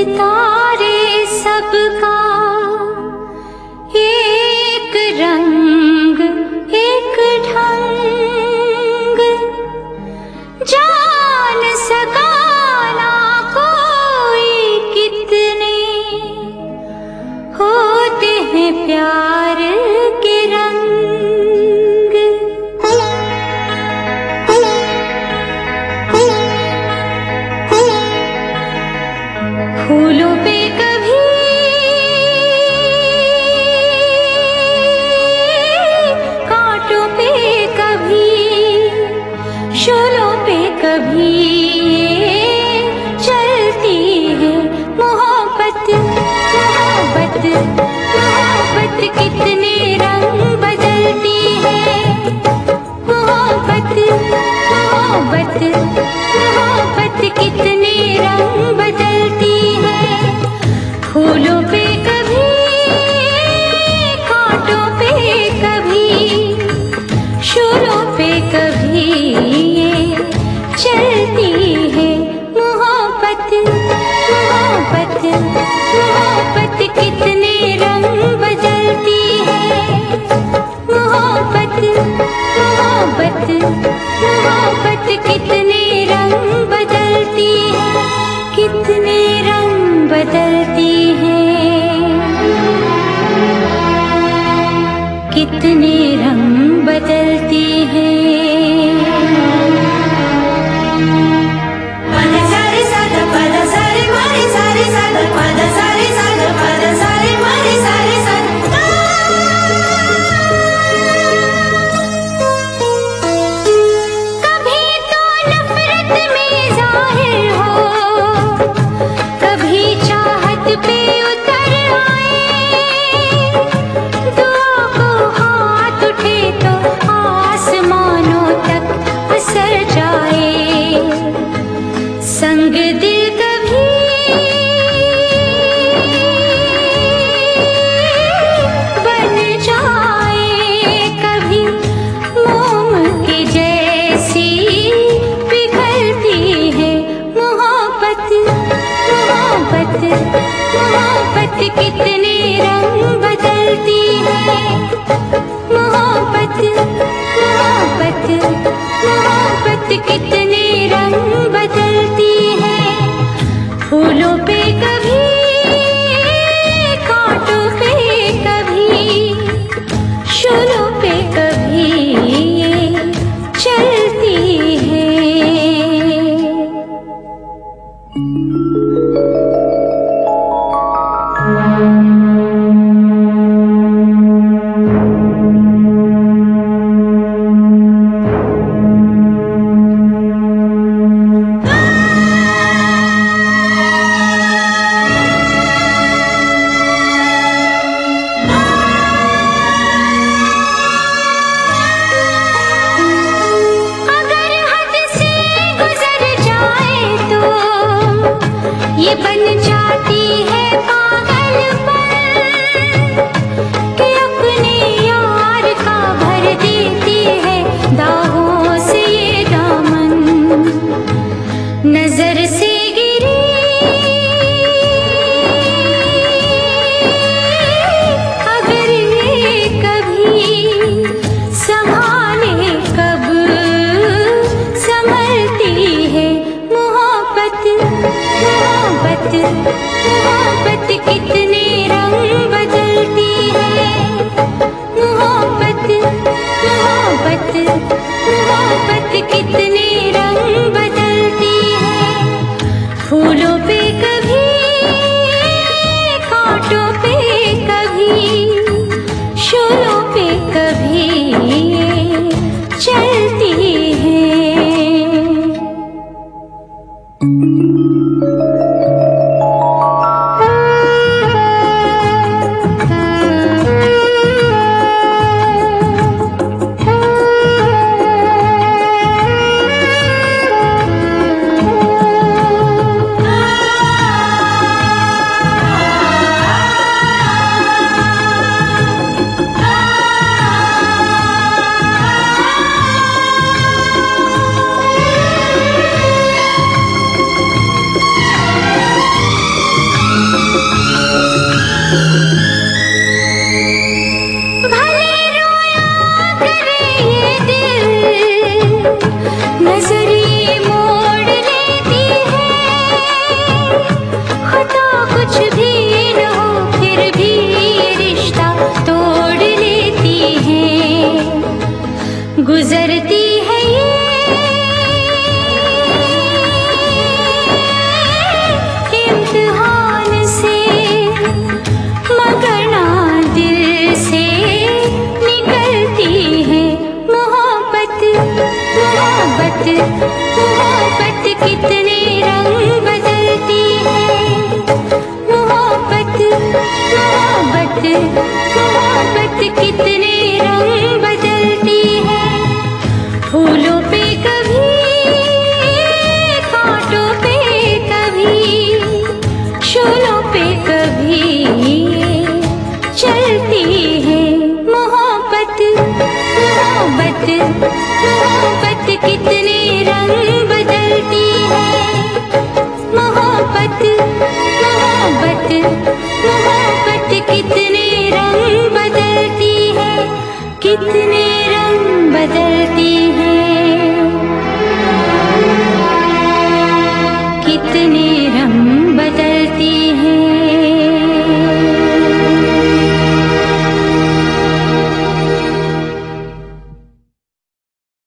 सितारे सबका एक रंग एक ढंग, जान सका ना कोई कितने होते हैं प्यार के रंग। फूलों पे कभी कांटों पे कभी शोलों पे कभी चलती है मोहब्बत। मोहब्बत मोहब्बत कितने रंग बदलती है। मोहब्बत मोहब्बत मोहब्बत कितने रंग बदलती है। फूलों पे कभी कांटों पे कभी शोलों पे कभी चलती है मोहब्बत। मोहब्बत मोहब्बत कितने रंग बदलती है। मोहब्बत मोहब्बत मोहब्बत कितने रंग बदलती है। कितने रंग बदलती है। कितने रंग बदलती है। संग दिल कभी बन जाए, कभी मोम के जैसी पिघलती है मोहब्बत। मोहब्बत मोहब्बत कितने रंग बदलती है। मोहब्बत मोहब्बत मोहब्बत कितने रंग बदलती है। फूलों पे कभी कांटों पे कभी शोलों पे कभी चलती है। ये बन जाती है पागलपन कि अपने यार का भर देती है दागों से ये दामन। नजर से गिरी अगर ये कभी संभाले कब संभलती है मोहब्बत। मोहब्बत मोहब्बत कितने रंग बदलती है। मोहब्बत मोहब्बत मोहब्बत कितने रंग बदलती है। फूलों पे कभी कांटों पे कभी शोलों पे कभी चलती है। भले रोया करे ये दिल, नजरिए मोड़ लेती है। खता कुछ भी न हो फिर भी ये रिश्ता तोड़ लेती है। गुजरती है ये इम्तिहान से, मगर ना दिल से निकलती है। मोहब्बत मोहब्बत मोहब्बत कितने रंग बदलती है। मोहब्बत मोहब्बत मोहब्बत कितने रंग बदलती है। फूलों पे कभी, कांटों पे कभी, शूलों पे कभी चलती है। मोहब्बत मोहब्बत मोहब्बत कितने रंग बदलती है। मोहब्बत मोहब्बत